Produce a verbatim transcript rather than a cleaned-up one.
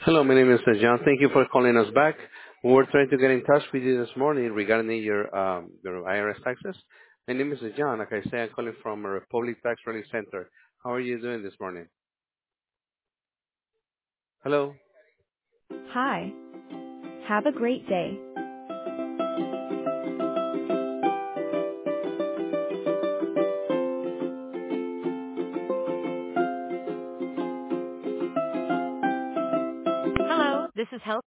Hello, my name is uh, John. Thank you for calling us back. We're trying to get in touch with you this morning regarding your um, your I R S taxes. My name is uh, John. Like I say, I'm calling from a Republic Tax Relief Center. How are you doing this morning? Hello. Hi. Have a great day. Hello, this is Health.